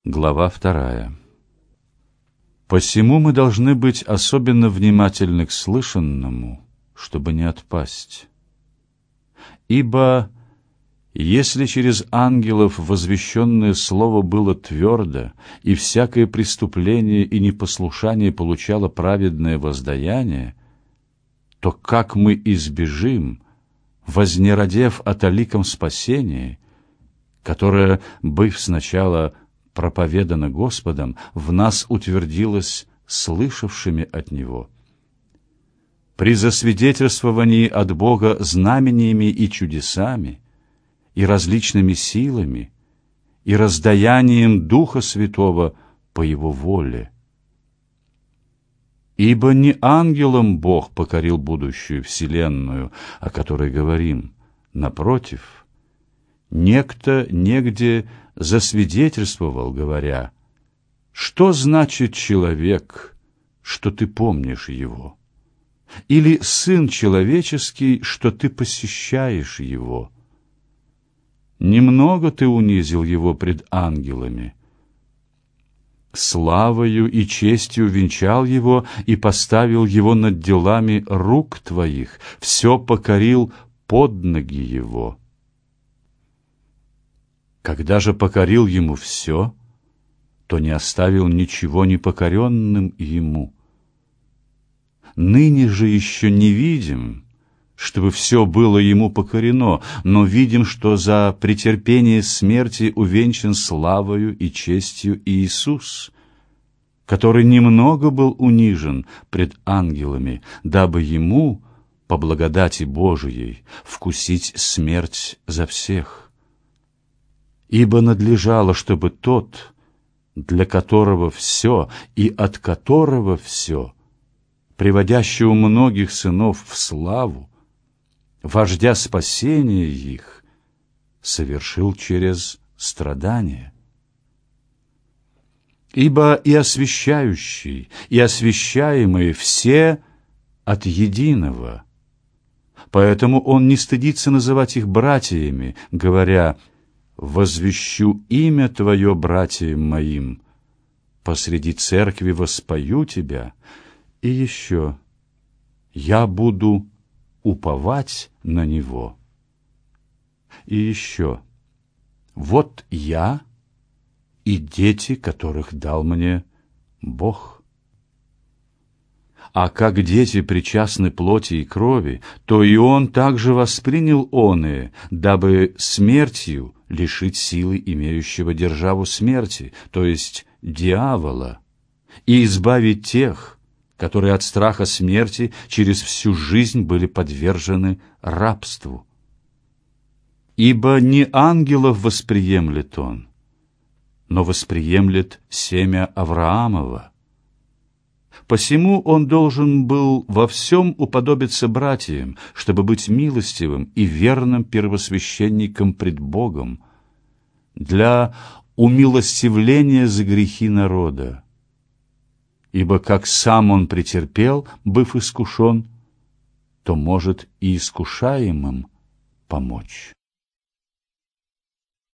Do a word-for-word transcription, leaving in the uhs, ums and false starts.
Глава вторая. Посему мы должны быть особенно внимательны к слышанному, чтобы не отпасть. Ибо если через ангелов возвещенное слово было твердо, и всякое преступление и непослушание получало праведное воздаяние, то как мы избежим, вознеродев о таликом спасении, которое, быв сначала проповедано Господом, в нас утвердилось слышавшими от Него. При засвидетельствовании от Бога знамениями и чудесами, и различными силами, и раздаянием Духа Святого по Его воле. Ибо не ангелам Бог покорил будущую вселенную, о которой говорим. Напротив, некто негде засвидетельствовал, говоря: «Что значит человек, что ты помнишь его? Или сын человеческий, что ты посещаешь его? Немного ты унизил его пред ангелами. Славою и честью венчал его и поставил его над делами рук твоих, все покорил под ноги его». Когда же покорил ему все, то не оставил ничего непокоренным ему. Ныне же еще не видим, чтобы все было ему покорено, но видим, что за претерпение смерти увенчан славою и честью Иисус, который немного был унижен пред ангелами, дабы ему, по благодати Божией, вкусить смерть за всех. Ибо надлежало, чтобы тот, для которого все и от которого все, приводящего многих сынов в славу, вождя спасения их, совершил через страдания. Ибо и освящающий, и освящаемые все от единого, поэтому он не стыдится называть их братьями, говоря: «Возвещу имя Твое братьям моим, посреди церкви воспою Тебя, и еще я буду уповать на Него». И еще: «Вот я и дети, которых дал мне Бог». А как дети причастны плоти и крови, то и он также воспринял оные, дабы смертью лишить силы имеющего державу смерти, то есть дьявола, и избавить тех, которые от страха смерти через всю жизнь были подвержены рабству. Ибо не ангелов восприемлет он, но восприемлет семя Авраамова. Посему он должен был во всем уподобиться братьям, чтобы быть милостивым и верным первосвященником пред Богом для умилостивления за грехи народа. Ибо как сам он претерпел, быв искушен, то может и искушаемым помочь.